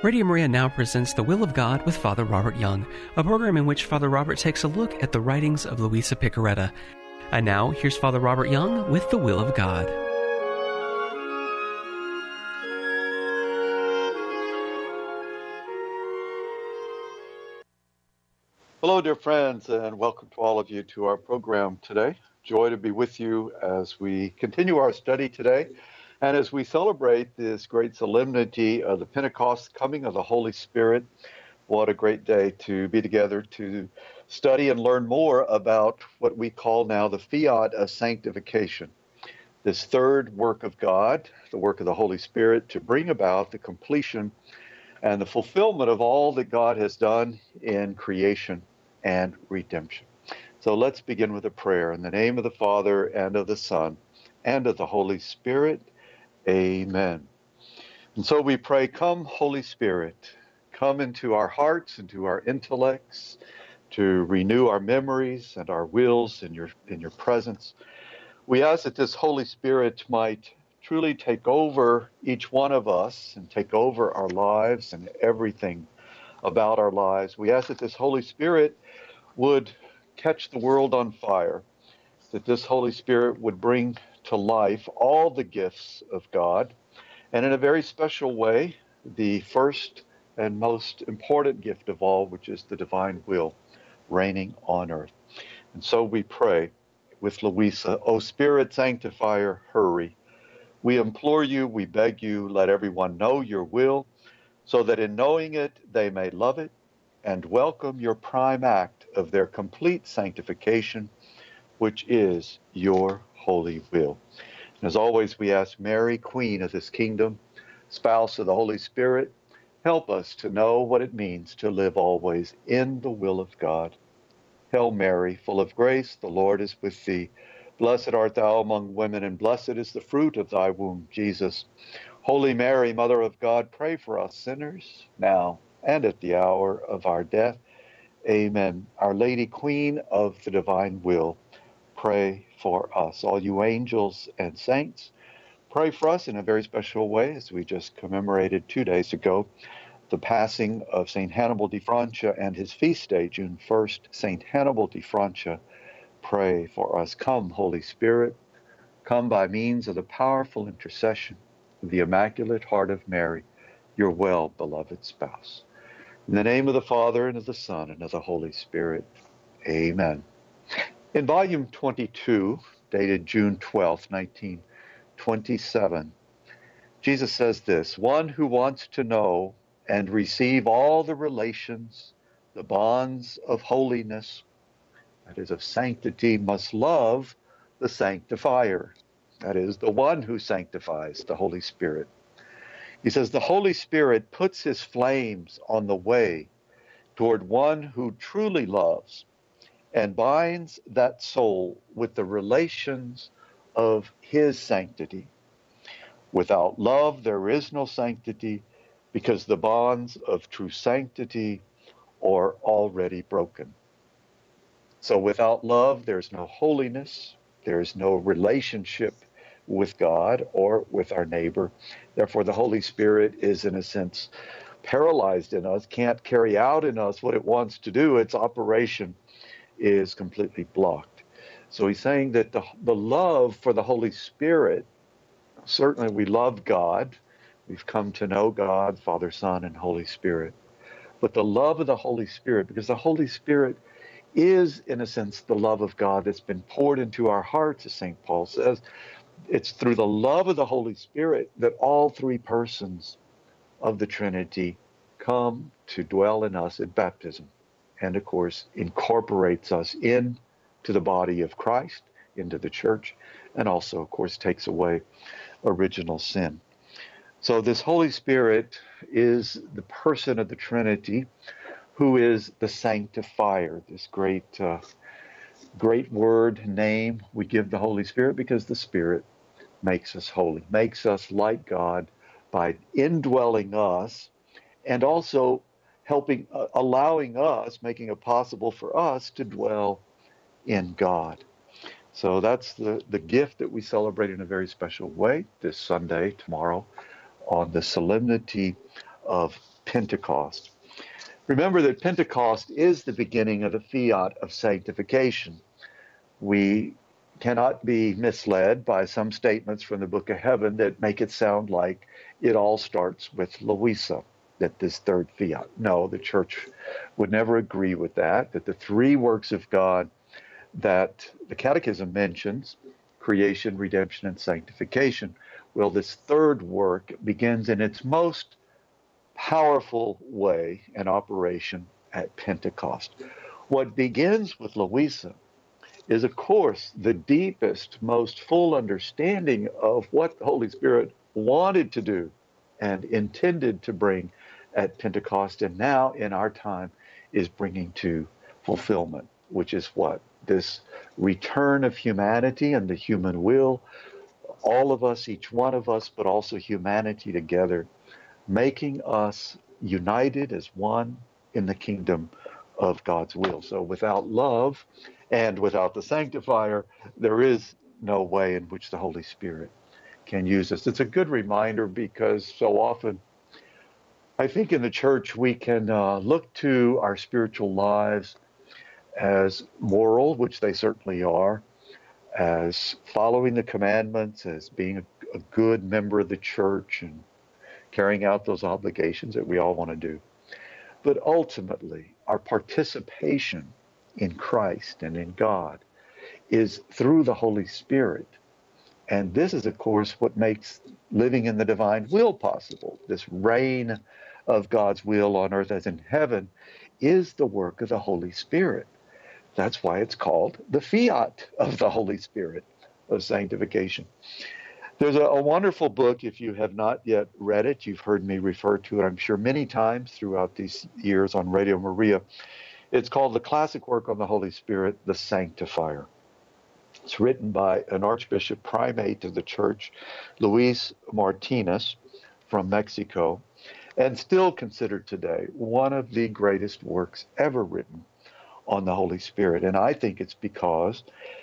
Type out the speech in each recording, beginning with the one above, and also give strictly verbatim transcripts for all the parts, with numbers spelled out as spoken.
Radio Maria now presents The Will of God with Father Robert Young, a program in which Father Robert takes a look at the writings of Luisa Piccarreta. And now, here's Father Robert Young with The Will of God. Hello, dear friends, and welcome to all of you to our program today. Joy to be with you as we continue our study today. And as we celebrate this great solemnity of the Pentecost coming of the Holy Spirit, what a great day to be together to study and learn more about what we call now the fiat of sanctification. This third work of God, the work of the Holy Spirit, to bring about the completion and the fulfillment of all that God has done in creation and redemption. So let's begin with a prayer. In the name of the Father, and of the Son, and of the Holy Spirit. Amen. And so we pray, come, Holy Spirit, come into our hearts, into our intellects, to renew our memories and our wills in your in your presence. We ask that this Holy Spirit might truly take over each one of us and take over our lives and everything about our lives. We ask that this Holy Spirit would catch the world on fire, that this Holy Spirit would bring to life all the gifts of God, and in a very special way, the first and most important gift of all, which is the divine will reigning on earth. And so we pray with Luisa, O Spirit Sanctifier, hurry. We implore you, we beg you, let everyone know your will, so that in knowing it, they may love it and welcome your prime act of their complete sanctification, which is your holy will. And as always, we ask Mary, Queen of this kingdom, spouse of the Holy Spirit, help us to know what it means to live always in the will of God. Hail Mary, full of grace, the Lord is with thee. Blessed art thou among women, and blessed is the fruit of thy womb, Jesus. Holy Mary, Mother of God, pray for us sinners, now and at the hour of our death. Amen. Our Lady, Queen of the divine will, pray for us. All you angels and saints, pray for us in a very special way, as we just commemorated two days ago the passing of Saint Hannibal de Francia and his feast day, June first. Saint Hannibal de Francia, pray for us. Come, Holy Spirit, come by means of the powerful intercession of the Immaculate Heart of Mary, your well-beloved spouse. In the name of the Father, and of the Son, and of the Holy Spirit. Amen. In volume twenty-two, dated June twelfth, nineteen twenty-seven, Jesus says this: one who wants to know and receive all the relations, the bonds of holiness, that is of sanctity, must love the sanctifier, that is the one who sanctifies, the Holy Spirit. He says the Holy Spirit puts his flames on the way toward one who truly loves and binds that soul with the relations of his sanctity. Without love, there is no sanctity, because the bonds of true sanctity are already broken. So without love, there's no holiness, there's no relationship with God or with our neighbor. Therefore, the Holy Spirit is, in a sense, paralyzed in us, can't carry out in us what it wants to do. Its operation is completely blocked. So he's saying that the, the love for the Holy Spirit, certainly we love God. We've come to know God, Father, Son, and Holy Spirit. But the love of the Holy Spirit, because the Holy Spirit is, in a sense, the love of God that's been poured into our hearts, as Saint Paul says. It's through the love of the Holy Spirit that all three persons of the Trinity come to dwell in us at baptism, and of course incorporates us into the body of Christ, into the church, and also, of course, takes away original sin. So this Holy Spirit is the person of the Trinity who is the sanctifier, this great uh, great word, name we give the Holy Spirit, because the Spirit makes us holy, makes us like God by indwelling us, and also helping, uh, allowing us, making it possible for us to dwell in God. So that's the, the gift that we celebrate in a very special way this Sunday, tomorrow, on the solemnity of Pentecost. Remember that Pentecost is the beginning of the fiat of sanctification. We cannot be misled by some statements from the Book of Heaven that make it sound like it all starts with Louisa, that this third fiat. No, the church would never agree with that, that the three works of God that the Catechism mentions, creation, redemption, and sanctification, well, this third work begins in its most powerful way and operation at Pentecost. What begins with Louisa is, of course, the deepest, most full understanding of what the Holy Spirit wanted to do and intended to bring at Pentecost, and now in our time is bringing to fulfillment, which is what? This return of humanity and the human will, all of us, each one of us, but also humanity together, making us united as one in the kingdom of God's will. So without love and without the sanctifier, there is no way in which the Holy Spirit can use us. It's a good reminder because so often I think in the church we can uh, look to our spiritual lives as moral, which they certainly are, as following the commandments, as being a, a good member of the church and carrying out those obligations that we all want to do. But ultimately, our participation in Christ and in God is through the Holy Spirit. And this is, of course, what makes living in the divine will possible. This reign of God's will on earth as in heaven is the work of the Holy Spirit. That's why it's called the fiat of the Holy Spirit of sanctification. There's a, a wonderful book, if you have not yet read it. You've heard me refer to it, I'm sure, many times throughout these years on Radio Maria. It's called the classic work on the Holy Spirit, The Sanctifier. It's written by an Archbishop Primate of the Church, Luis Martinez from Mexico, and still considered today one of the greatest works ever written on the Holy Spirit. And I think it's because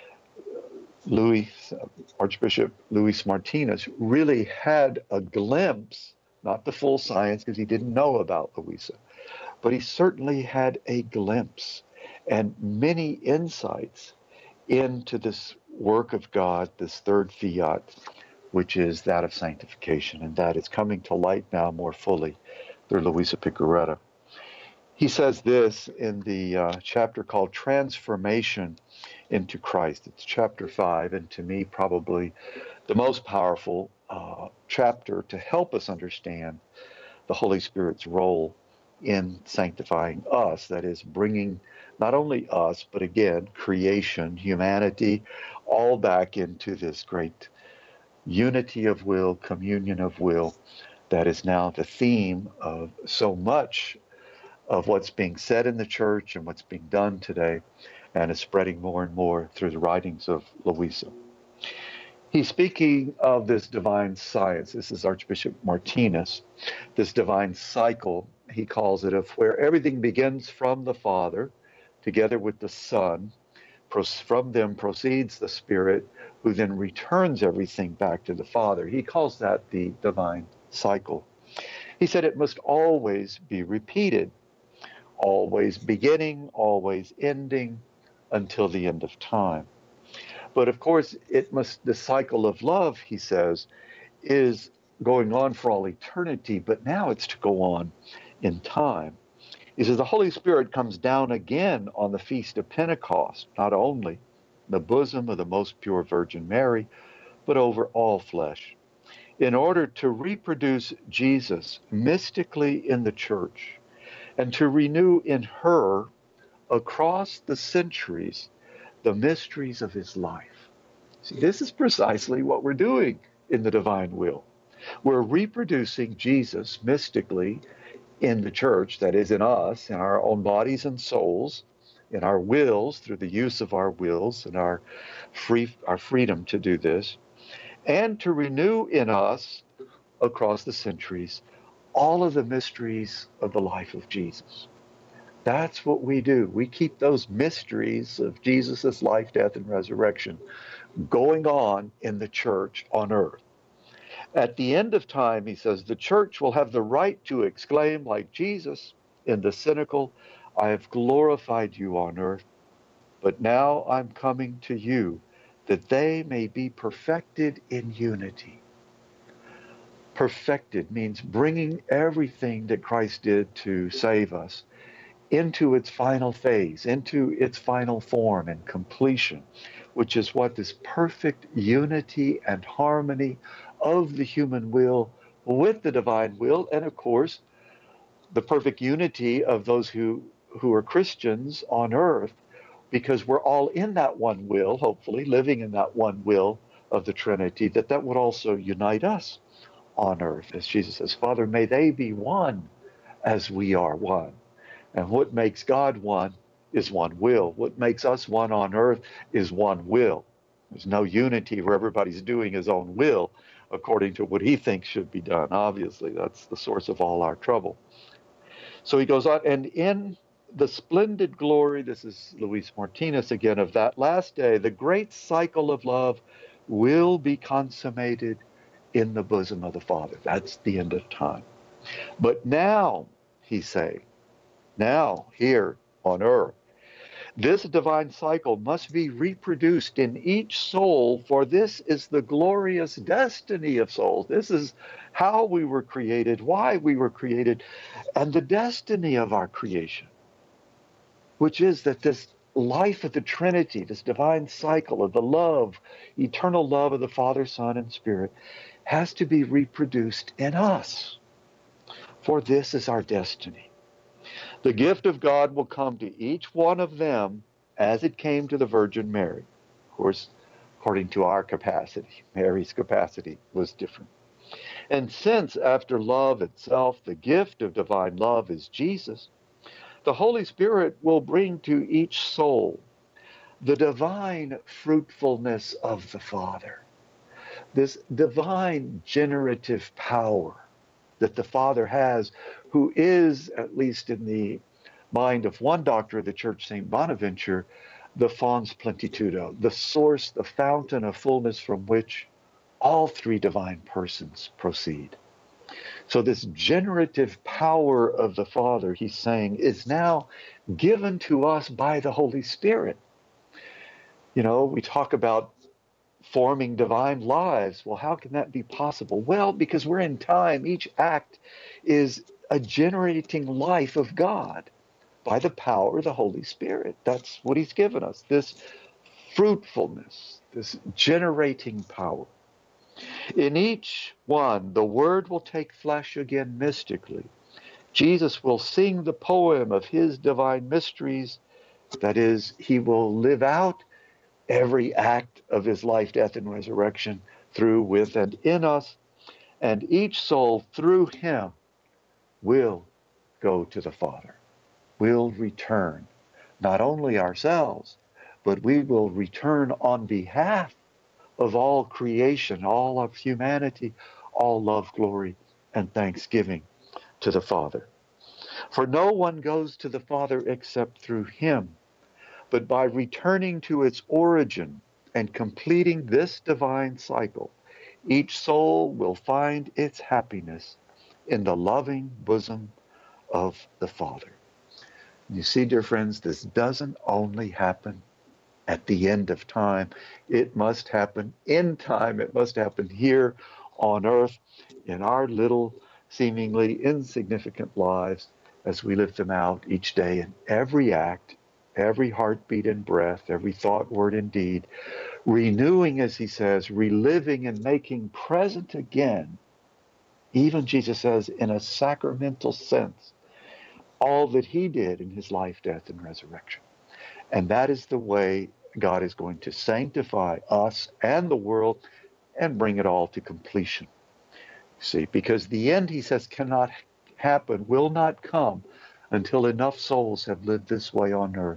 Louis, Archbishop Luis Martinez really had a glimpse, not the full science because he didn't know about Louisa, but he certainly had a glimpse and many insights into this work of God, this third fiat, which is that of sanctification, and that is coming to light now more fully through Luisa Piccarreta. He says this in the uh, chapter called Transformation into Christ. It's chapter five, and to me probably the most powerful uh, chapter to help us understand the Holy Spirit's role in sanctifying us, that is, bringing not only us, but again, creation, humanity, all back into this great unity of will, communion of will, that is now the theme of so much of what's being said in the church and what's being done today, and is spreading more and more through the writings of Louisa. He's speaking of this divine science. This is Archbishop Martinez. This divine cycle, he calls it, of where everything begins from the Father, together with the Son. From them proceeds the Spirit, who then returns everything back to the Father. He calls that the divine cycle. He said it must always be repeated, always beginning, always ending, until the end of time. But of course, it must, the cycle of love, he says, is going on for all eternity, but now it's to go on in time. He says the Holy Spirit comes down again on the Feast of Pentecost, not only in the bosom of the most pure Virgin Mary, but over all flesh, in order to reproduce Jesus mystically in the church and to renew in her across the centuries the mysteries of his life. See, this is precisely what we're doing in the divine will. We're reproducing Jesus mystically in the church, that is in us, in our own bodies and souls, in our wills, through the use of our wills and our free our freedom to do this, and to renew in us across the centuries all of the mysteries of the life of Jesus. That's what we do. We keep those mysteries of Jesus' life, death, and resurrection going on in the church on earth. At the end of time, he says, the church will have the right to exclaim, like Jesus in the cynical, I have glorified you on earth, but now I'm coming to you, that they may be perfected in unity. Perfected means bringing everything that Christ did to save us into its final phase, into its final form and completion, which is what this perfect unity and harmony of the human will with the divine will, and of course, the perfect unity of those who, who are Christians on earth, because we're all in that one will, hopefully, living in that one will of the Trinity, that that would also unite us on earth. As Jesus says, Father, may they be one as we are one. And what makes God one is one will. What makes us one on earth is one will. There's no unity where everybody's doing his own will according to what he thinks should be done. Obviously, that's the source of all our trouble. So he goes on, and in the splendid glory, this is Luis Martinez again, of that last day, the great cycle of love will be consummated in the bosom of the Father. That's the end of time. But now, he's saying, now, here on earth, this divine cycle must be reproduced in each soul, for this is the glorious destiny of souls. This is how we were created, why we were created, and the destiny of our creation, which is that this life of the Trinity, this divine cycle of the love, eternal love of the Father, Son, and Spirit, has to be reproduced in us, for this is our destiny. The gift of God will come to each one of them as it came to the Virgin Mary. Of course, according to our capacity, Mary's capacity was different. And since after love itself, the gift of divine love is Jesus, the Holy Spirit will bring to each soul the divine fruitfulness of the Father, this divine generative power that the Father has, who is, at least in the mind of one doctor of the Church, Saint Bonaventure, the fons plenitudo, the source, the fountain of fullness from which all three divine persons proceed. So this generative power of the Father, he's saying, is now given to us by the Holy Spirit. You know, we talk about forming divine lives. Well, how can that be possible? Well, because we're in time. Each act is a generating life of God by the power of the Holy Spirit. That's what he's given us, this fruitfulness, this generating power. In each one, the Word will take flesh again mystically. Jesus will sing the poem of his divine mysteries. That is, he will live out every act of his life, death, and resurrection through, with, and in us. And each soul through him will go to the Father, will return, not only ourselves, but we will return on behalf of all creation, all of humanity, all love, glory, and thanksgiving to the Father. For no one goes to the Father except through him, but by returning to its origin and completing this divine cycle, each soul will find its happiness in the loving bosom of the Father. You see, dear friends, this doesn't only happen at the end of time. It must happen in time. It must happen here on earth in our little, seemingly insignificant lives as we live them out each day in every act, every heartbeat and breath, every thought, word, and deed, renewing, as he says, reliving and making present again, even Jesus says, in a sacramental sense, all that he did in his life, death, and resurrection. And that is the way God is going to sanctify us and the world and bring it all to completion. See, because the end, he says, cannot happen, will not come until enough souls have lived this way on earth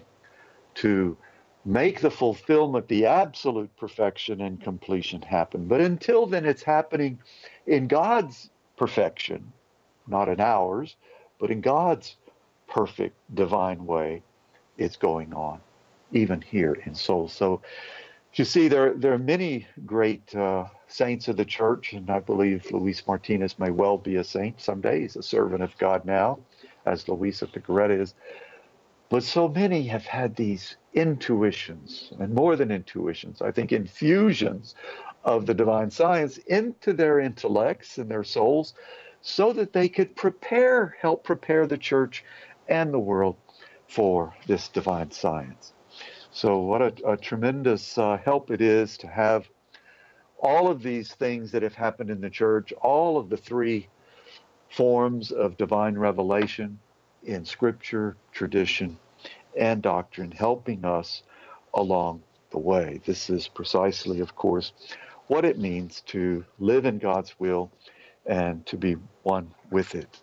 to make the fulfillment, the absolute perfection and completion happen. But until then, it's happening in God's perfection, not in ours, but in God's perfect divine way. It's going on, even here in souls. So You see, there, there are many great uh, saints of the church, and I believe Luis Martinez may well be a saint someday. He's a servant of God now, as Luisa Picarreta is. But so many have had these intuitions, and more than intuitions, I think infusions of the divine science into their intellects and their souls so that they could prepare, help prepare the church and the world for this divine science. So what a, a tremendous uh, help it is to have all of these things that have happened in the church, all of the three forms of divine revelation in scripture, tradition, and doctrine, helping us along the way. This is precisely, of course, what it means to live in God's will and to be one with it.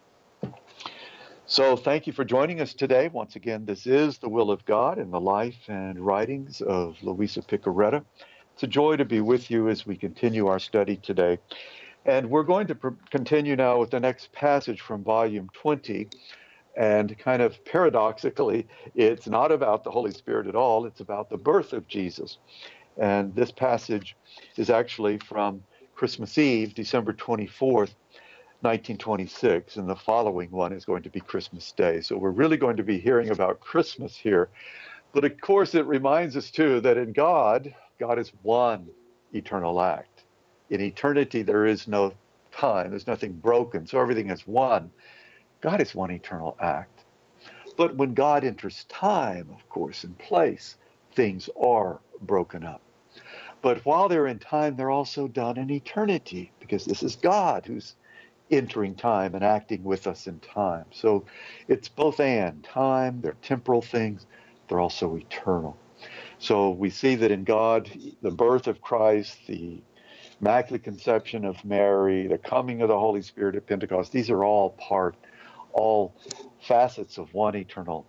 So thank you for joining us today. Once again, this is The Will of God in the life and writings of Luisa Picarreta. It's a joy to be with you as we continue our study today. And we're going to pr- continue now with the next passage from volume twenty. And kind of paradoxically, it's not about the Holy Spirit at all. It's about the birth of Jesus. And this passage is actually from Christmas Eve, December twenty-fourth, nineteen twenty-six, and the following one is going to be Christmas Day. So we're really going to be hearing about Christmas here. But of course, it reminds us too that in God, God is one eternal act. In eternity, there is no time. There's nothing broken. So everything is one. God is one eternal act. But when God enters time, of course, in place, things are broken up. But while they're in time, they're also done in eternity, because this is God who's entering time and acting with us in time. So it's both and. Time, they're temporal things, they're also eternal. So we see that in God, the birth of Christ, the Immaculate Conception of Mary, the coming of the Holy Spirit at Pentecost, these are all part, all facets of one eternal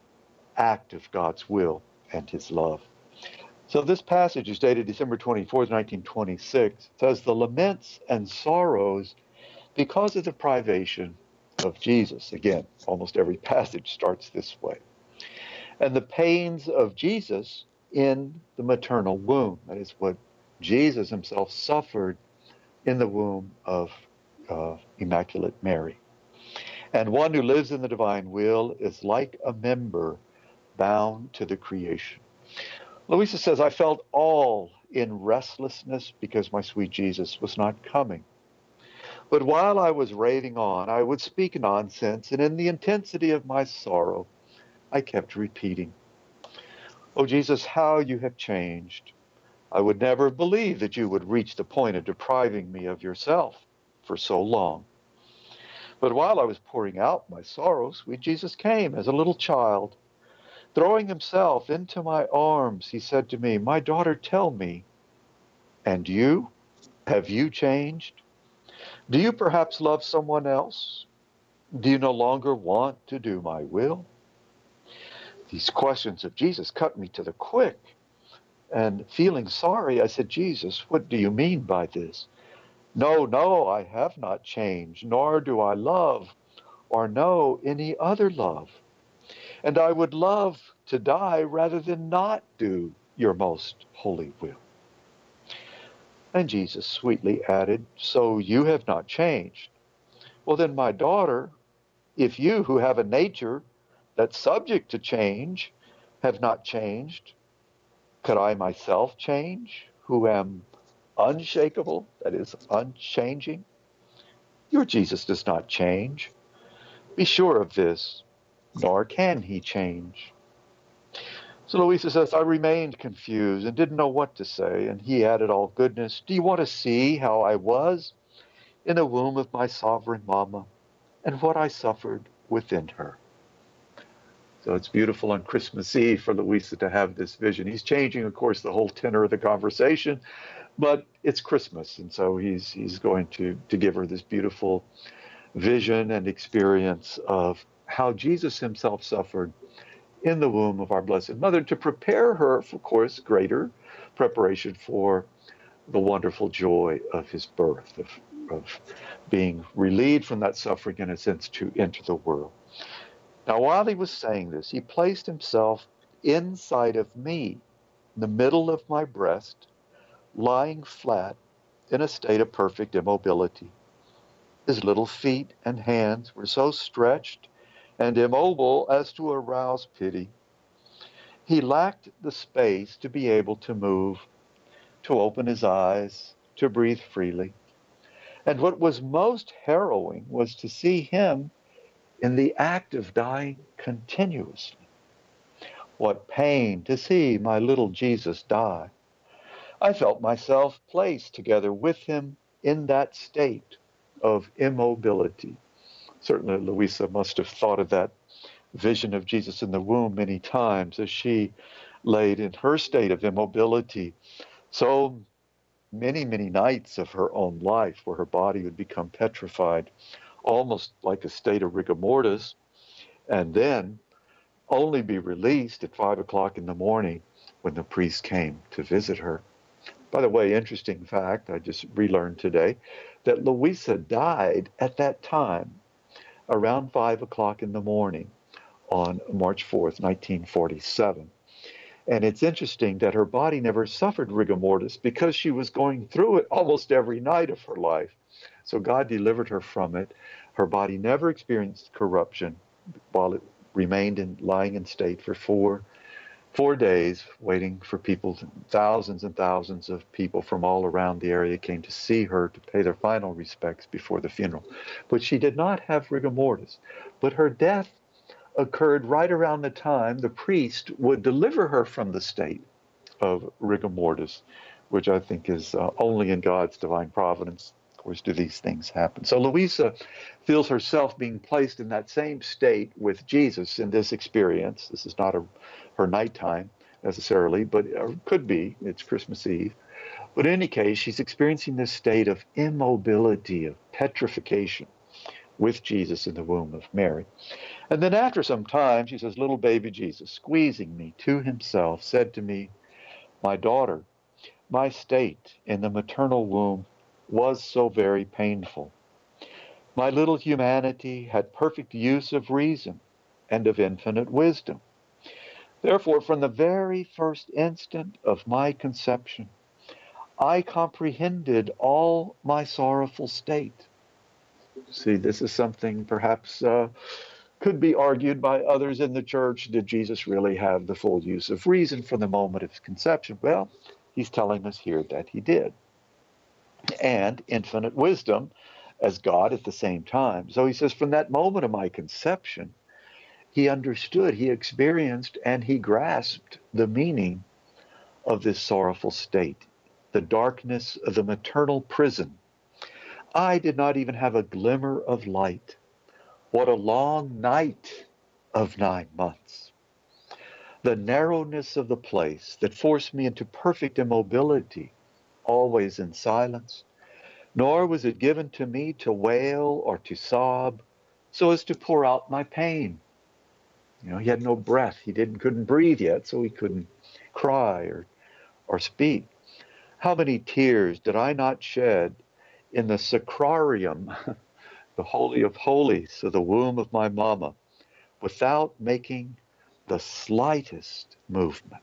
act of God's will and his love. So this passage is dated December twenty-fourth, nineteen twenty-six. It says, "The laments and sorrows because of the privation of Jesus." Again, almost every passage starts this way. "And the pains of Jesus in the maternal womb." That is what Jesus himself suffered in the womb of uh, Immaculate Mary. "And one who lives in the divine will is like a member bound to the creation." Luisa says, "I felt all in restlessness because my sweet Jesus was not coming. But while I was raving on, I would speak nonsense, and in the intensity of my sorrow, I kept repeating, 'Oh Jesus, how you have changed. I would never have believed that you would reach the point of depriving me of yourself for so long.' But while I was pouring out my sorrow, sweet Jesus came as a little child. Throwing himself into my arms, he said to me, 'My daughter, tell me, and you, have you changed? Do you perhaps love someone else? Do you no longer want to do my will?' These questions of Jesus cut me to the quick. And feeling sorry, I said, 'Jesus, what do you mean by this?' 'No, no, I have not changed, nor do I love or know any other love. And I would love to die rather than not do your most holy will.' And Jesus sweetly added, 'So you have not changed. Well then, my daughter, if you who have a nature that's subject to change have not changed, could I myself change, who am unshakable, that is, unchanging? Your Jesus does not change. Be sure of this, nor can he change.' So Luisa says, I remained confused and didn't know what to say, and he added all goodness, 'Do you want to see how I was in the womb of my sovereign mama and what I suffered within her?' So it's beautiful on Christmas Eve for Luisa to have this vision. He's changing, of course, the whole tenor of the conversation, but it's Christmas, and so he's he's going to, to give her this beautiful vision and experience of how Jesus himself suffered in the womb of our Blessed Mother to prepare her, of course, greater preparation for the wonderful joy of his birth, of, of being relieved from that suffering, in a sense, to enter the world. Now, while he was saying this, he placed himself inside of me in the middle of my breast, lying flat in a state of perfect immobility. His little feet and hands were so stretched and immobile as to arouse pity. He lacked the space to be able to move, to open his eyes, to breathe freely. And what was most harrowing was to see him in the act of dying continuously. What pain to see my little Jesus die. I felt myself placed together with him in that state of immobility. Certainly Louisa must have thought of that vision of Jesus in the womb many times as she laid in her state of immobility so many, many nights of her own life where her body would become petrified, almost like a state of rigor mortis, and then only be released at five o'clock in the morning when the priest came to visit her. By the way, interesting fact, I just relearned today, that Louisa died at that time around five o'clock in the morning on March fourth, nineteen forty-seven. And it's interesting that her body never suffered rigor mortis because she was going through it almost every night of her life. So God delivered her from it. Her body never experienced corruption while it remained in lying in state for four Four days waiting for people. Thousands and thousands of people from all around the area came to see her to pay their final respects before the funeral. But she did not have rigor mortis. But her death occurred right around the time the priest would deliver her from the state of rigor mortis, which I think is uh, only in God's divine providence, of course, do these things happen. So Louisa feels herself being placed in that same state with Jesus in this experience. This is not a, her nighttime necessarily, but it could be. It's Christmas Eve. But in any case, she's experiencing this state of immobility, of petrification with Jesus in the womb of Mary. And then after some time, she says, little baby Jesus, squeezing me to himself, said to me, my daughter, my state in the maternal womb was so very painful. My little humanity had perfect use of reason and of infinite wisdom. Therefore, from the very first instant of my conception, I comprehended all my sorrowful state. See, this is something perhaps uh, could be argued by others in the church. Did Jesus really have the full use of reason from the moment of his conception? Well, he's telling us here that he did. And infinite wisdom as God at the same time. So he says, from that moment of my conception, he understood, he experienced, and he grasped the meaning of this sorrowful state, the darkness of the maternal prison. I did not even have a glimmer of light. What a long night of nine months. The narrowness of the place that forced me into perfect immobility, always in silence, nor was it given to me to wail or to sob so as to pour out my pain. You know, he had no breath. He didn't couldn't breathe yet, so he couldn't cry or or speak. How many tears did I not shed in the sacrarium, the Holy of Holies of the womb of my mama, without making the slightest movement.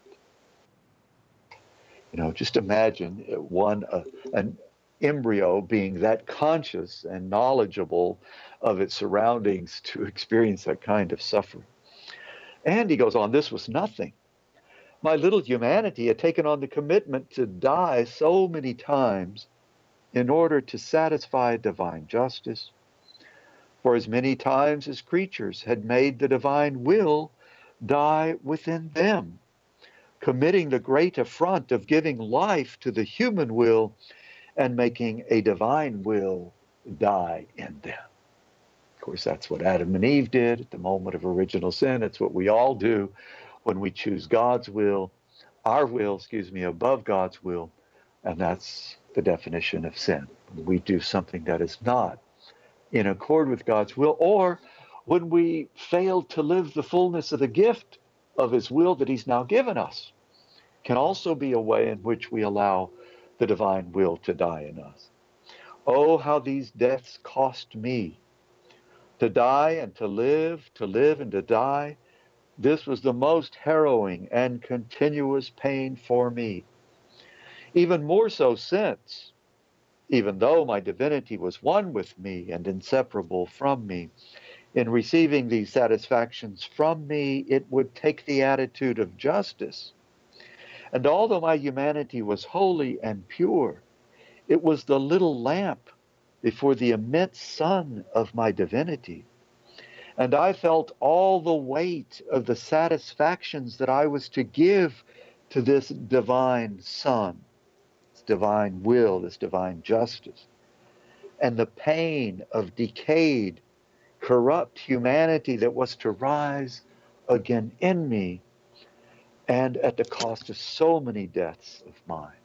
You know, just imagine one, uh, an embryo being that conscious and knowledgeable of its surroundings to experience that kind of suffering. And he goes on, this was nothing. My little humanity had taken on the commitment to die so many times in order to satisfy divine justice. For as many times as creatures had made the divine will die within them, committing the great affront of giving life to the human will and making a divine will die in them. Of course, that's what Adam and Eve did at the moment of original sin. It's what we all do when we choose God's will, our will, excuse me, above God's will, and that's the definition of sin. When we do something that is not in accord with God's will, or when we fail to live the fullness of the gift of his will that he's now given us, can also be a way in which we allow the divine will to die in us. Oh, how these deaths cost me. To die and to live, to live and to die, This was the most harrowing and continuous pain for me. Even more so since, even though my divinity was one with me and inseparable from me, in receiving these satisfactions from me, it would take the attitude of justice. And although my humanity was holy and pure, it was the little lamp before the immense sun of my divinity. And I felt all the weight of the satisfactions that I was to give to this divine sun, this divine will, this divine justice, and the pain of decayed, corrupt humanity that was to rise again in me, and at the cost of so many deaths of mine.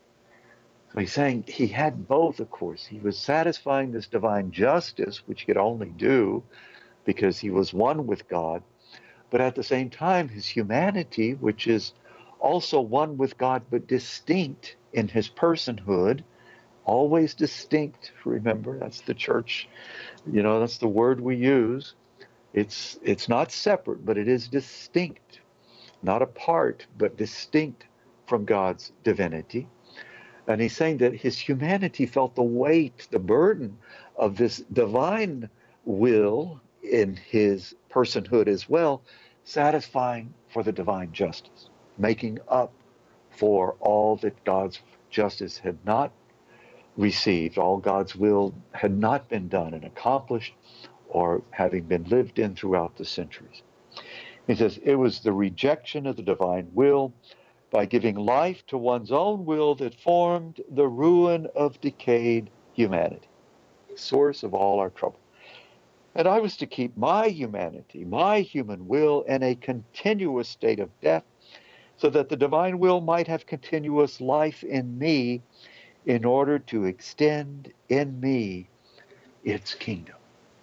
So he's saying he had both, of course. He was satisfying this divine justice, which he could only do because he was one with God, but at the same time, his humanity, which is also one with God, but distinct in his personhood, always distinct. Remember, that's the church, you know, that's the word we use. It's, it's not separate, but it is distinct, not apart, but distinct from God's divinity. And he's saying that his humanity felt the weight, the burden of this divine will in his personhood as well, satisfying for the divine justice, making up for all that God's justice had not received, all God's will had not been done and accomplished, or having been lived in throughout the centuries. He says, it was the rejection of the divine will by giving life to one's own will that formed the ruin of decayed humanity, source of all our trouble. And I was to keep my humanity, my human will, in a continuous state of death, so that the divine will might have continuous life in me in order to extend in me its kingdom.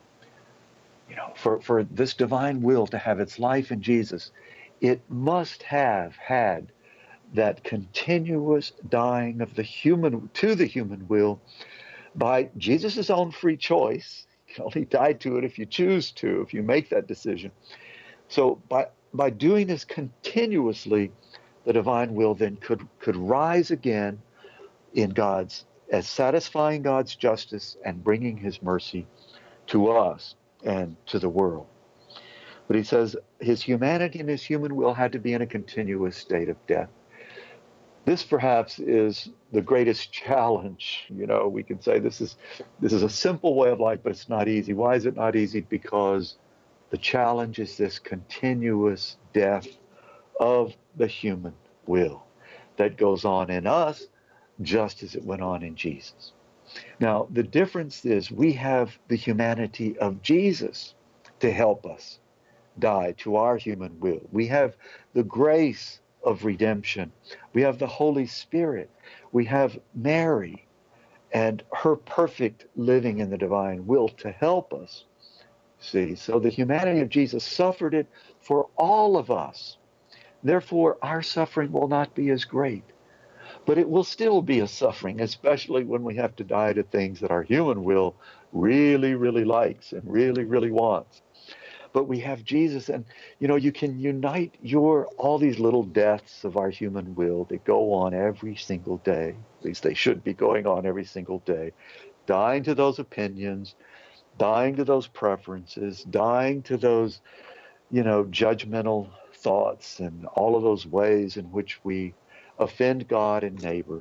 You know, for, for this divine will to have its life in Jesus, it must have had that continuous dying of the human to the human will by Jesus' own free choice. You can only die to it if you choose to, if you make that decision. So by by doing this continuously, the divine will then could could rise again in God's, as satisfying God's justice and bringing his mercy to us and to the world. But he says his humanity and his human will had to be in a continuous state of death. This perhaps is the greatest challenge. You know, we can say this is this is a simple way of life, but it's not easy. Why is it not easy? Because the challenge is this continuous death of the human will that goes on in us just as it went on in Jesus. Now, the difference is we have the humanity of Jesus to help us die to our human will. We have the grace of redemption. We have the Holy Spirit. We have Mary and her perfect living in the divine will to help us. See, so the humanity of Jesus suffered it for all of us. Therefore, our suffering will not be as great. But it will still be a suffering, especially when we have to die to things that our human will really, really likes and really, really wants. But we have Jesus, and, you know, you can unite your all these little deaths of our human will that go on every single day. At least they should be going on every single day. Dying to those opinions, dying to those preferences, dying to those, you know, judgmental thoughts and all of those ways in which we offend God and neighbor.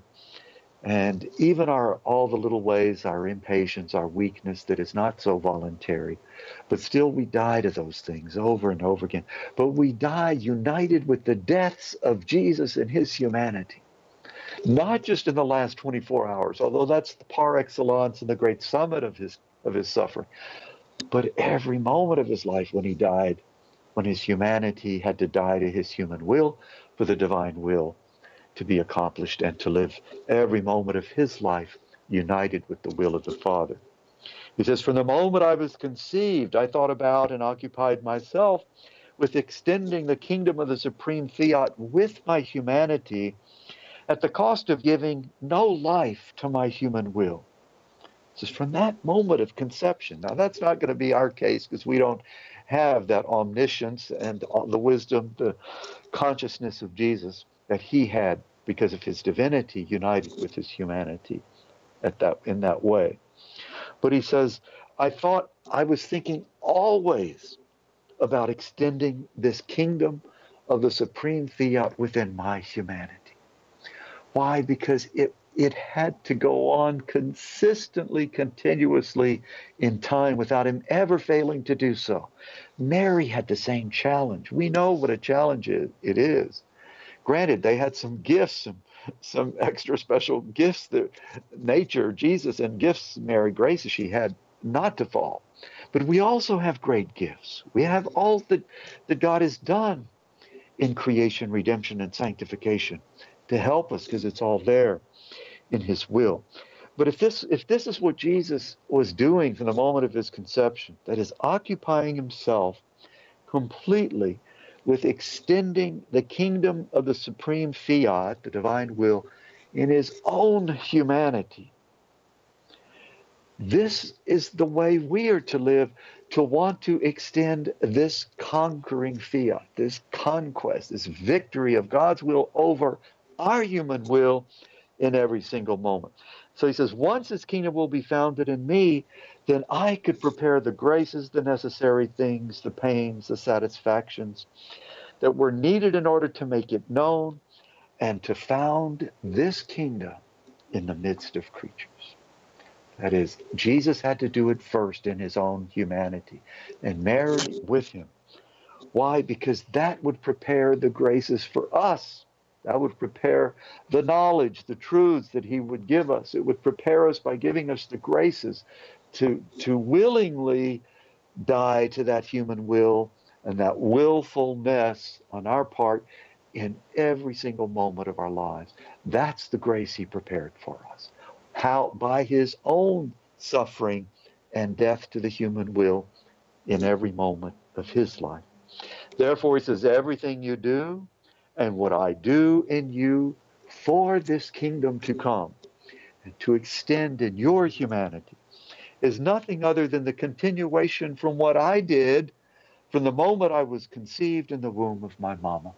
And even our all the little ways, our impatience, our weakness that is not so voluntary. But still we die to those things over and over again. But we die united with the deaths of Jesus and his humanity. Not just in the last twenty-four hours, although that's the par excellence and the great summit of his of his suffering. But every moment of his life when he died, when his humanity had to die to his human will for the divine will to be accomplished and to live every moment of his life united with the will of the Father. He says, from the moment I was conceived, I thought about and occupied myself with extending the kingdom of the supreme fiat with my humanity at the cost of giving no life to my human will. It says from that moment of conception. Now that's not going to be our case because we don't have that omniscience and the wisdom, the consciousness of Jesus that he had because of his divinity united with his humanity at that in that way. But he says, I thought I was thinking always about extending this kingdom of the supreme fiat within my humanity. Why? Because it it had to go on consistently, continuously in time without him ever failing to do so. Mary had the same challenge. We know what a challenge it is. Granted, they had some gifts, some, some extra special gifts that nature, Jesus, and gifts Mary graces she had not to fall. But we also have great gifts. We have all that, that God has done in creation, redemption, and sanctification to help us because it's all there in his will. But if this if this is what Jesus was doing from the moment of his conception, that is occupying himself completely with extending the kingdom of the supreme fiat, the divine will, in his own humanity, this is the way we are to live, to want to extend this conquering fiat, this conquest, this victory of God's will over our human will in every single moment. So he says, once his kingdom will be founded in me, then I could prepare the graces, the necessary things, the pains, the satisfactions that were needed in order to make it known and to found this kingdom in the midst of creatures. That is, Jesus had to do it first in his own humanity, and Mary with him. Why? Because that would prepare the graces for us. That would prepare the knowledge, the truths that he would give us. It would prepare us by giving us the graces to, to willingly die to that human will and that willfulness on our part in every single moment of our lives. That's the grace he prepared for us. How? By his own suffering and death to the human will in every moment of his life. Therefore, he says, everything you do and what I do in you for this kingdom to come and to extend in your humanity is nothing other than the continuation from what I did from the moment I was conceived in the womb of my mama.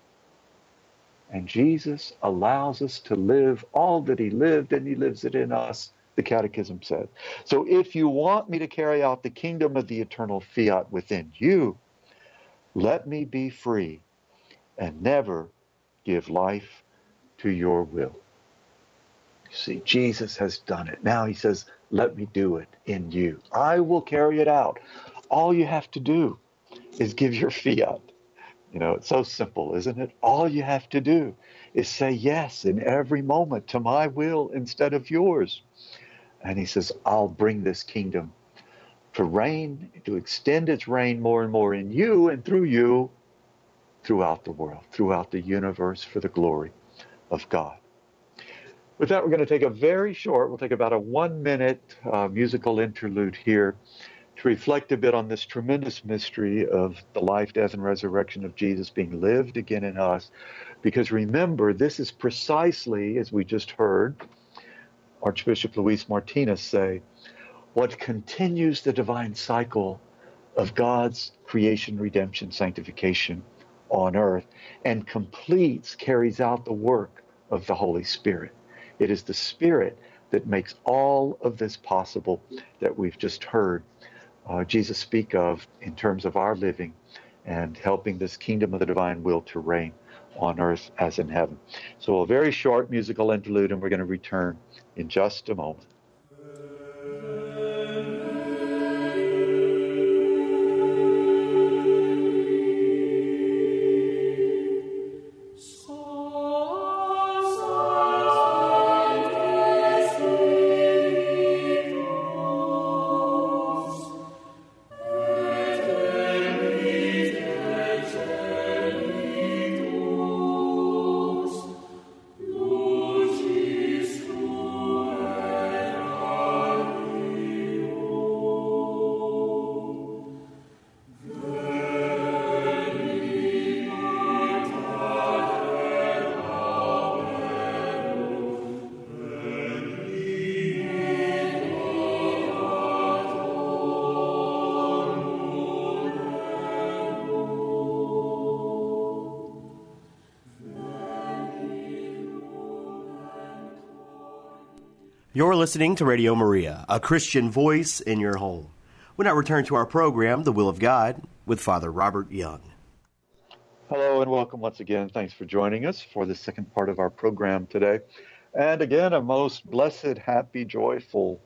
And Jesus allows us to live all that he lived, and he lives it in us, the Catechism says. So if you want me to carry out the kingdom of the eternal fiat within you, let me be free and never give life to your will. You see, Jesus has done it. Now he says, let me do it in you. I will carry it out. All you have to do is give your fiat. You know, it's so simple, isn't it? All you have to do is say yes in every moment to my will instead of yours. And he says, I'll bring this kingdom to reign, to extend its reign more and more in you and through you throughout the world, throughout the universe for the glory of God. With that, we're going to take a very short, we'll take about a one-minute uh, musical interlude here to reflect a bit on this tremendous mystery of the life, death, and resurrection of Jesus being lived again in us. Because remember, this is precisely, as we just heard Archbishop Luis Martinez say, what continues the divine cycle of God's creation, redemption, sanctification on earth, and completes, carries out the work of the Holy Spirit. It is the Spirit that makes all of this possible that we've just heard uh, Jesus speak of in terms of our living and helping this kingdom of the divine will to reign on earth as in heaven. So a very short musical interlude, and we're going to return in just a moment. Lucis tuae You're listening to Radio Maria, a Christian voice in your home. We now return to our program, The Will of God, with Father Robert Young. Hello and welcome once again. Thanks for joining us for the second part of our program today. And again, a most blessed, happy, joyful,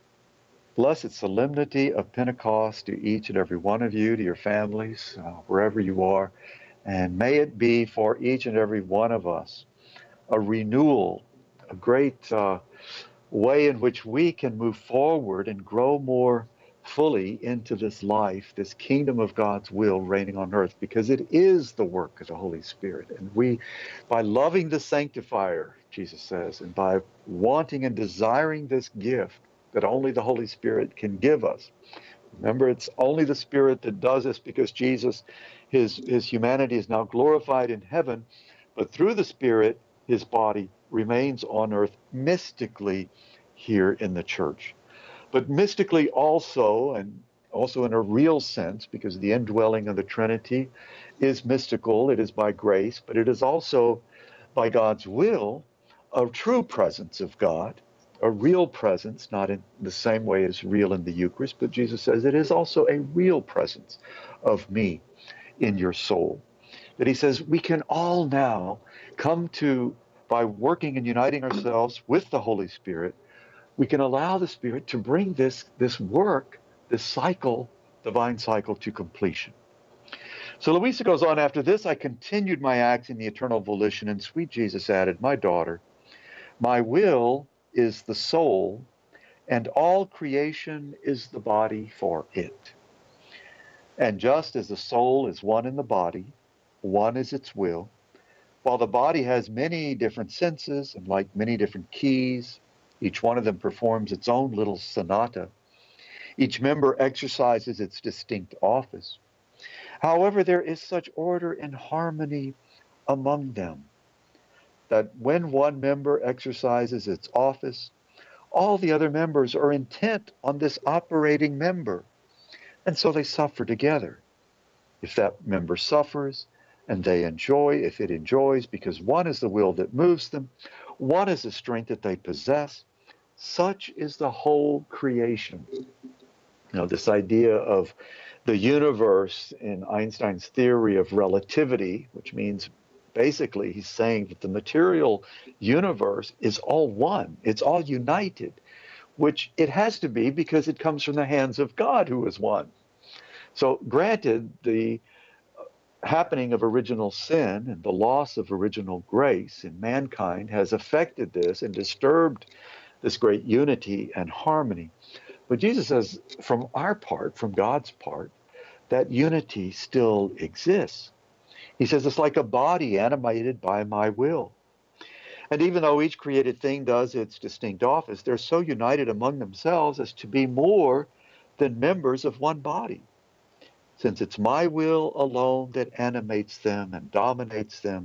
blessed solemnity of Pentecost to each and every one of you, to your families, uh, wherever you are. And may it be for each and every one of us a renewal, a great uh, way in which we can move forward and grow more fully into this life, this kingdom of God's will reigning on earth, because it is the work of the Holy Spirit. And we, by loving the sanctifier, Jesus says, and by wanting and desiring this gift that only the Holy Spirit can give us. Remember, it's only the Spirit that does this, because Jesus, his, his humanity is now glorified in heaven, but through the Spirit, his body remains on earth mystically here in the church. But mystically also, and also in a real sense, because the indwelling of the Trinity is mystical, it is by grace, but it is also by God's will, a true presence of God, a real presence, not in the same way as real in the Eucharist, but Jesus says it is also a real presence of me in your soul. That he says we can all now come to, by working and uniting ourselves with the Holy Spirit, we can allow the Spirit to bring this, this work, this cycle, divine cycle, to completion. So Luisa goes on, after this, I continued my acts in the eternal volition, and sweet Jesus added, my daughter, my will is the soul, and all creation is the body for it. And just as the soul is one in the body, one is its will, while the body has many different senses and like many different keys, each one of them performs its own little sonata. Each member exercises its distinct office. However, there is such order and harmony among them that when one member exercises its office, all the other members are intent on this operating member, and so they suffer together. If that member suffers, and they enjoy, if it enjoys, because one is the will that moves them, one is the strength that they possess. Such is the whole creation. You know, this idea of the universe in Einstein's theory of relativity, which means basically he's saying that the material universe is all one. It's all united, which it has to be because it comes from the hands of God, who is one. So granted, the happening of original sin and the loss of original grace in mankind has affected this and disturbed this great unity and harmony. But Jesus says, from our part, from God's part, that unity still exists. He says it's like a body animated by my will. And even though each created thing does its distinct office, they're so united among themselves as to be more than members of one body. Since it's my will alone that animates them and dominates them,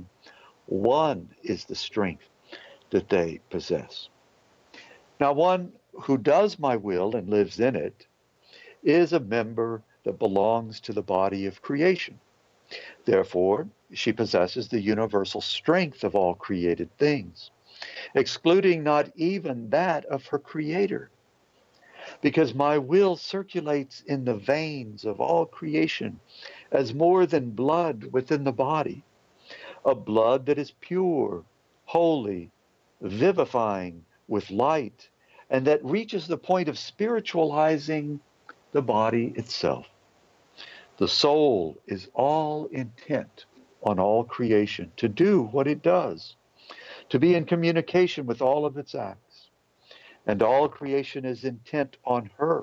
one is the strength that they possess. Now, one who does my will and lives in it is a member that belongs to the body of creation. Therefore, she possesses the universal strength of all created things, excluding not even that of her Creator. Because my will circulates in the veins of all creation as more than blood within the body, a blood that is pure, holy, vivifying with light, and that reaches the point of spiritualizing the body itself. The soul is all intent on all creation to do what it does, to be in communication with all of its acts. And all creation is intent on her,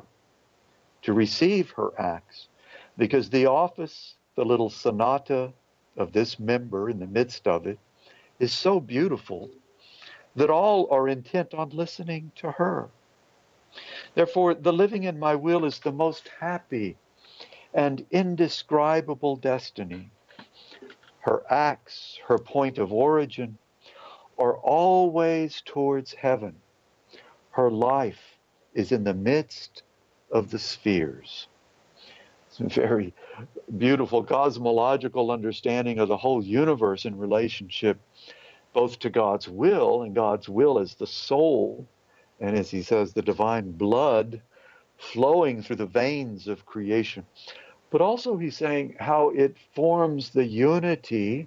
to receive her acts, because the office, the little sonata of this member in the midst of it, is so beautiful that all are intent on listening to her. Therefore, the living in my will is the most happy and indescribable destiny. Her acts, her point of origin, are always towards heaven. Her life is in the midst of the spheres. It's a very beautiful cosmological understanding of the whole universe in relationship both to God's will, and God's will is the soul, and as he says, the divine blood flowing through the veins of creation. But also he's saying how it forms the unity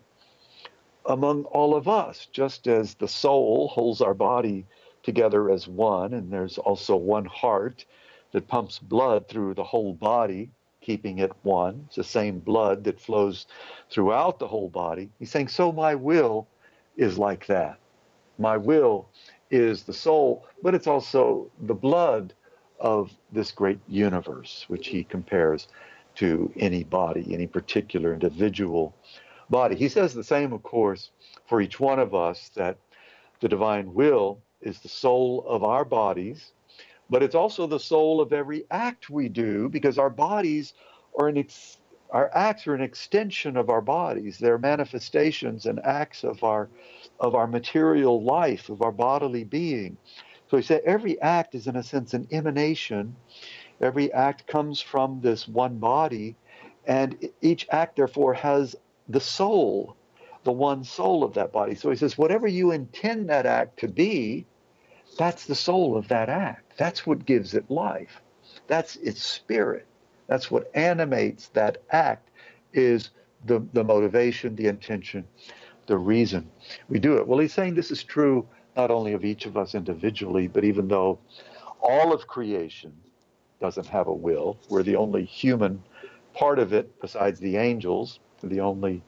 among all of us, just as the soul holds our body together as one, and there's also one heart that pumps blood through the whole body, keeping it one. It's the same blood that flows throughout the whole body. He's saying, so my will is like that. My will is the soul, but it's also the blood of this great universe, which he compares to any body, any particular individual body. He says the same, of course, for each one of us, that the divine will is the soul of our bodies, but it's also the soul of every act we do, because our bodies are an ex- our acts are an extension of our bodies. They're manifestations and acts of our of our material life, of our bodily being. So he said every act is, in a sense, an emanation. Every act comes from this one body, and each act, therefore, has the soul, the one soul of that body. So he says, whatever you intend that act to be, that's the soul of that act. That's what gives it life. That's its spirit. That's what animates that act, is the, the motivation, the intention, the reason we do it. Well, he's saying this is true not only of each of us individually, but even though all of creation doesn't have a will, we're the only human part of it besides the angels, the only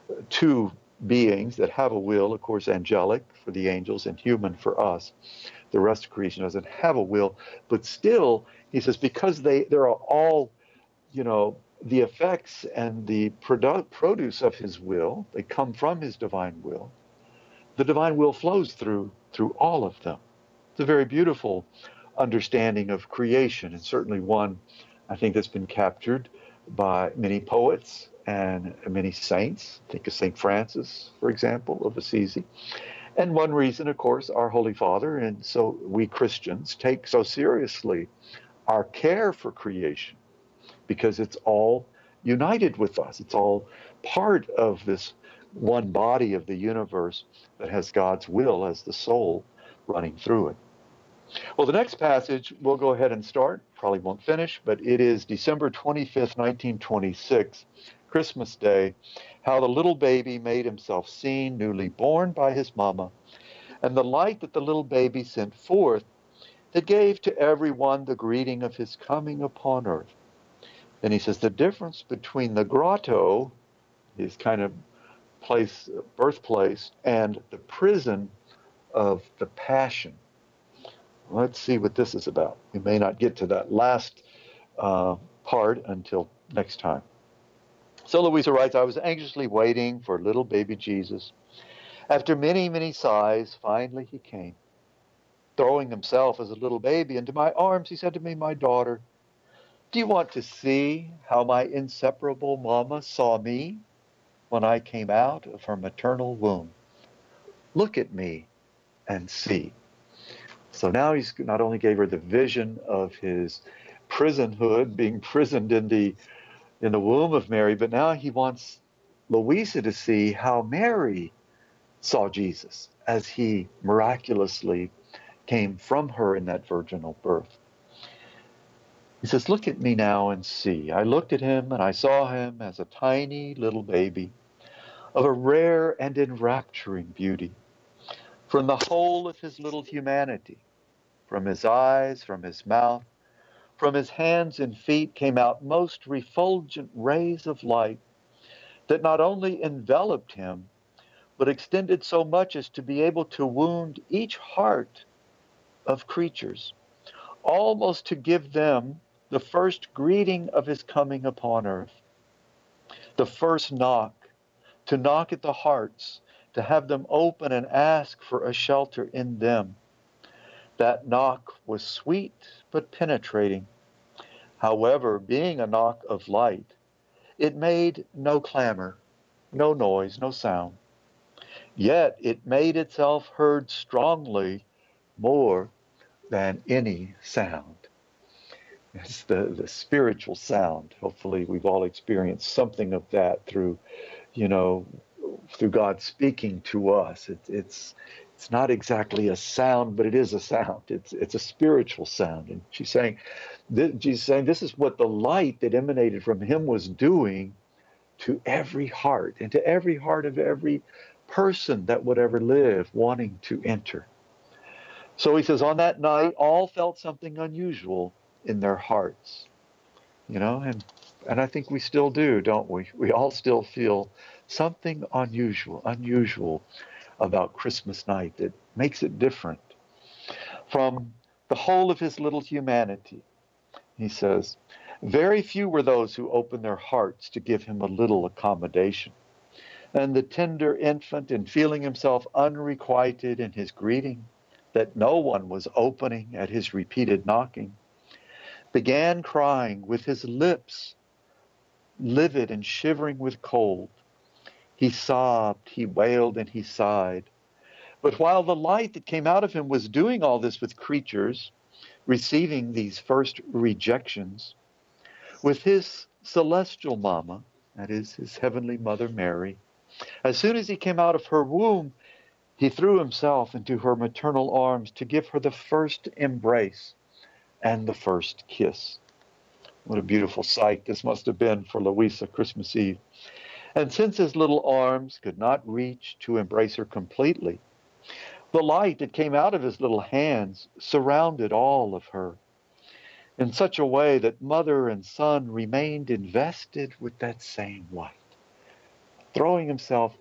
two beings that have a will, of course, angelic for the angels and human for us. The rest of creation doesn't have a will, but still, he says, because they they're all, you know, the effects and the produ- produce of his will, they come from his divine will. The divine will flows through through all of them. It's a very beautiful understanding of creation, and certainly one, I think, that's been captured by many poets and many saints. Think of Saint Francis, for example, of Assisi. And one reason, of course, our Holy Father, and so we Christians take so seriously our care for creation, because it's all united with us. It's all part of this one body of the universe that has God's will as the soul running through it. Well, the next passage we'll go ahead and start, probably won't finish, but it is December twenty-fifth, nineteen twenty-six, Christmas Day, how the little baby made himself seen, newly born by his mama, and the light that the little baby sent forth that gave to everyone the greeting of his coming upon earth. Then he says the difference between the grotto, his kind of place, birthplace, and the prison of the Passion. Let's see what this is about. We may not get to that last uh, part until next time. So Louisa writes, I was anxiously waiting for little baby Jesus. After many, many sighs, finally he came. Throwing himself as a little baby into my arms, he said to me, my daughter, do you want to see how my inseparable mama saw me when I came out of her maternal womb? Look at me and see. So now he's not only gave her the vision of his prisonhood, being prisoned in the in the womb of Mary, but now he wants Louisa to see how Mary saw Jesus as he miraculously came from her in that virginal birth. He says, look at me now and see. I looked at him and I saw him as a tiny little baby of a rare and enrapturing beauty. From the whole of his little humanity, from his eyes, from his mouth, from his hands and feet came out most refulgent rays of light that not only enveloped him, but extended so much as to be able to wound each heart of creatures, almost to give them the first greeting of his coming upon earth, the first knock, to knock at the hearts, to have them open and ask for a shelter in them. That knock was sweet but penetrating. However, being a knock of light, it made no clamor, no noise, no sound. Yet it made itself heard strongly more than any sound. It's the, the spiritual sound. Hopefully we've all experienced something of that through, you know, through God speaking to us. It, it's It's not exactly a sound, but it is a sound. It's it's a spiritual sound. And she's saying, th- she's saying this is what the light that emanated from him was doing to every heart, and to every heart of every person that would ever live wanting to enter. So he says, on that night, all felt something unusual in their hearts. You know, and and I think we still do, don't we? We all still feel something unusual, unusual about Christmas night that makes it different from the whole of his little humanity. He says, very few were those who opened their hearts to give him a little accommodation. And the tender infant, in feeling himself unrequited in his greeting, that no one was opening at his repeated knocking, began crying with his lips livid and shivering with cold. He sobbed, he wailed, and he sighed. But while the light that came out of him was doing all this with creatures, receiving these first rejections, with his celestial mama, that is his heavenly mother Mary, as soon as he came out of her womb, he threw himself into her maternal arms to give her the first embrace and the first kiss. What a beautiful sight this must have been for Louisa Christmas Eve. And since his little arms could not reach to embrace her completely, the light that came out of his little hands surrounded all of her in such a way that mother and son remained invested with that same light. Throwing himself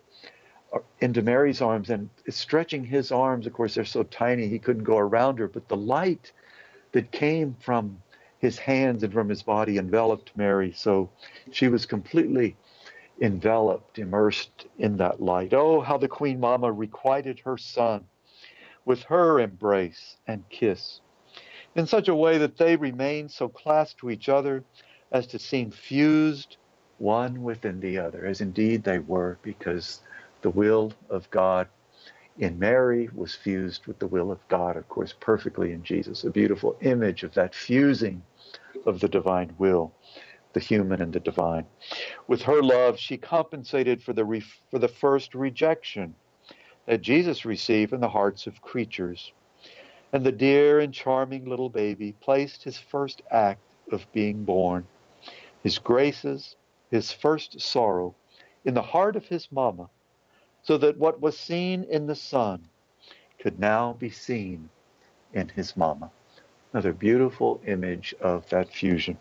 into Mary's arms and stretching his arms, of course, they're so tiny he couldn't go around her, but the light that came from his hands and from his body enveloped Mary, so she was completely enveloped, immersed in that light. Oh, how the Queen Mama requited her son with her embrace and kiss, in such a way that they remained so clasped to each other as to seem fused one within the other, as indeed they were, because the will of God in Mary was fused with the will of God, of course, perfectly in Jesus, a beautiful image of that fusing of the divine will, the human and the divine. With her love, she compensated for the re- for the first rejection that Jesus received in the hearts of creatures. And the dear and charming little baby placed his first act of being born, his graces, his first sorrow, in the heart of his mama, so that what was seen in the son could now be seen in his mama. Another beautiful image of that fusion.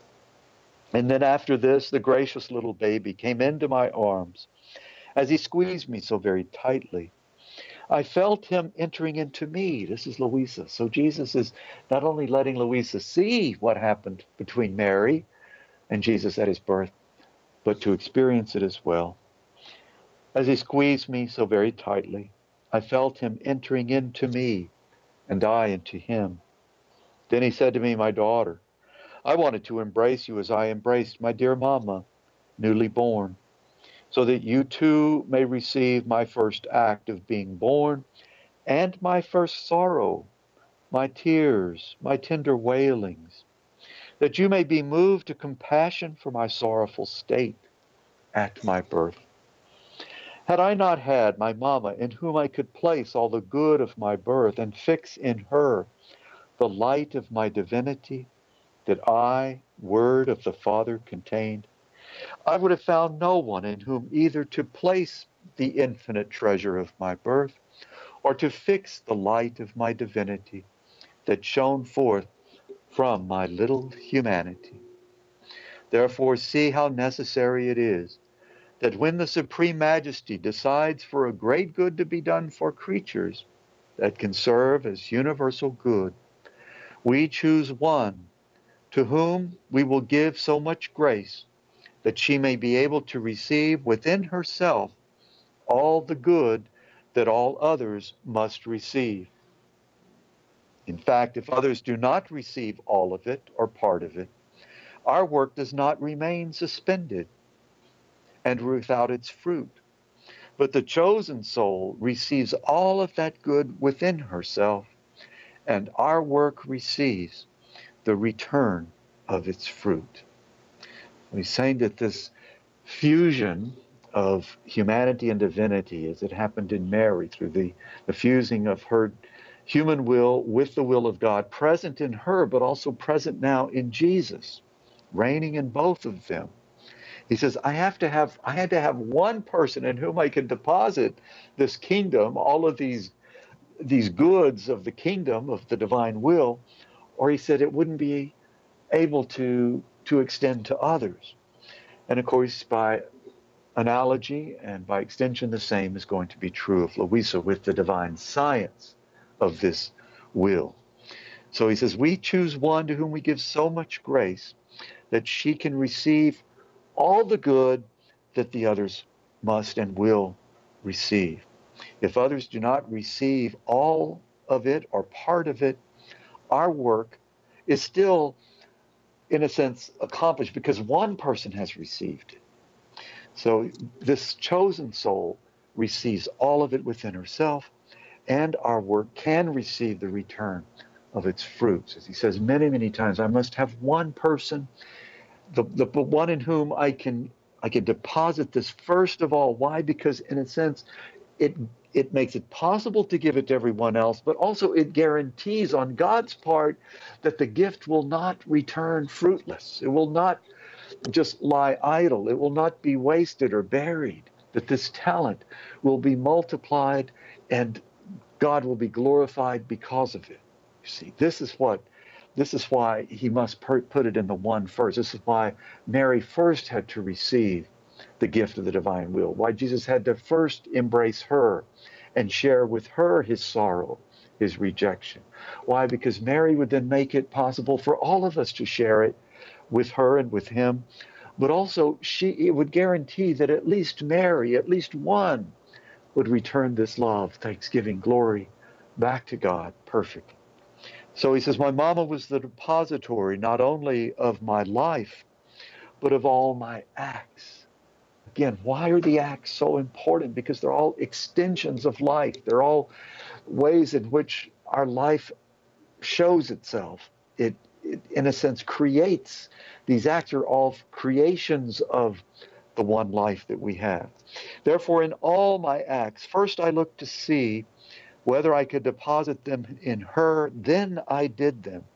And then after this, the gracious little baby came into my arms. As he squeezed me so very tightly, I felt him entering into me. This is Louisa. So Jesus is not only letting Louisa see what happened between Mary and Jesus at his birth, but to experience it as well. As he squeezed me so very tightly, I felt him entering into me and I into him. Then he said to me, my daughter, I wanted to embrace you as I embraced my dear mama, newly born, so that you too may receive my first act of being born and my first sorrow, my tears, my tender wailings, that you may be moved to compassion for my sorrowful state at my birth. Had I not had my mama in whom I could place all the good of my birth and fix in her the light of my divinity that I, Word of the Father, contained, I would have found no one in whom either to place the infinite treasure of my birth or to fix the light of my divinity that shone forth from my little humanity. Therefore, see how necessary it is that when the Supreme Majesty decides for a great good to be done for creatures that can serve as universal good, we choose one to whom we will give so much grace that she may be able to receive within herself all the good that all others must receive. In fact, if others do not receive all of it or part of it, our work does not remain suspended and without its fruit. But the chosen soul receives all of that good within herself, and our work receives the return of its fruit. He's saying that this fusion of humanity and divinity as it happened in Mary through the, the fusing of her human will with the will of God, present in her, but also present now in Jesus, reigning in both of them. He says, I have to have, I had to have one person in whom I could deposit this kingdom, all of these, these goods of the kingdom of the divine will, or he said it wouldn't be able to, to extend to others. And of course, by analogy and by extension, the same is going to be true of Louisa with the divine science of this will. So he says, we choose one to whom we give so much grace that she can receive all the good that the others must and will receive. If others do not receive all of it or part of it, our work is still, in a sense, accomplished because one person has received it. So this chosen soul receives all of it within herself, and our work can receive the return of its fruits. As he says many, many times, I must have one person, the, the, the one in whom I can I can deposit this first of all. Why? Because in a sense, it it makes it possible to give it to everyone else, but also it guarantees on God's part that the gift will not return fruitless. It will not just lie idle. It will not be wasted or buried, that this talent will be multiplied and God will be glorified because of it. You see, this is what, this is why he must per- put it in the one first. This is why Mary first had to receive the gift of the divine will. Why Jesus had to first embrace her and share with her his sorrow, his rejection. Why? Because Mary would then make it possible for all of us to share it with her and with him. But also, she it would guarantee that at least Mary, at least one, would return this love, thanksgiving, glory back to God perfectly. So he says, my mama was the depository not only of my life, but of all my acts. Again, why are the acts so important? Because they're all extensions of life. They're all ways in which our life shows itself. It, it in a sense, creates. These acts are all creations of the one life that we have. Therefore, in all my acts, first I looked to see whether I could deposit them in her, then I did them.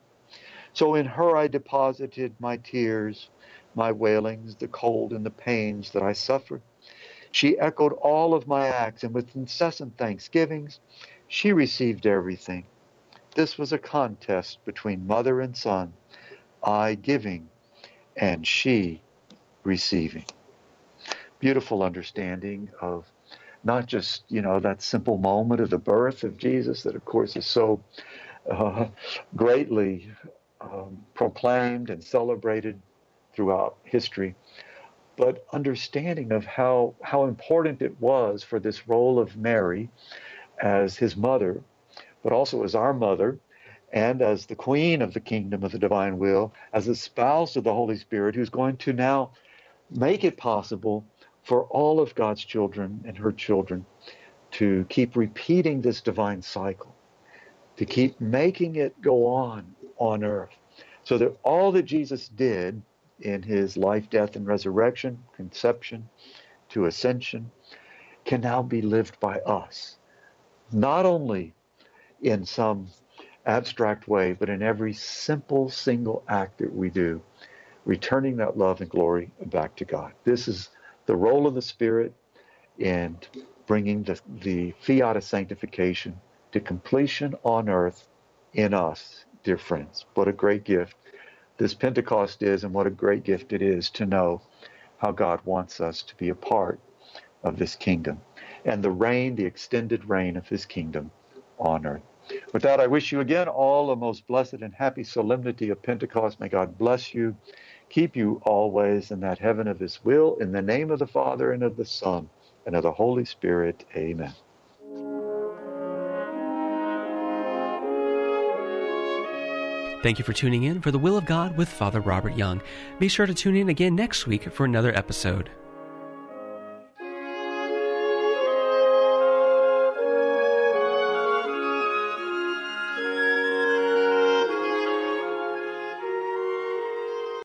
So in her I deposited my tears, my wailings, the cold and the pains that I suffered. She echoed all of my acts, and with incessant thanksgivings, she received everything. This was a contest between mother and son, I giving and she receiving. Beautiful understanding of not just, you know, that simple moment of the birth of Jesus that, of course, is so uh, greatly um, proclaimed and celebrated throughout history, but understanding of how, how important it was for this role of Mary as his mother, but also as our mother, and as the queen of the kingdom of the divine will, as the spouse of the Holy Spirit, who's going to now make it possible for all of God's children and her children to keep repeating this divine cycle, to keep making it go on on earth, so that all that Jesus did in his life, death, and resurrection, conception to ascension, can now be lived by us, not only in some abstract way, but in every simple, single act that we do, returning that love and glory back to God. This is the role of the Spirit in bringing the, the fiat of sanctification to completion on earth in us, dear friends. What a great gift this Pentecost is, and what a great gift it is to know how God wants us to be a part of this kingdom and the reign, the extended reign of his kingdom on earth. With that, I wish you again all a most blessed and happy solemnity of Pentecost. May God bless you, keep you always in that heaven of his will, in the name of the Father and of the Son and of the Holy Spirit. Amen. Thank you for tuning in for The Will of God with Father Robert Young. Be sure to tune in again next week for another episode.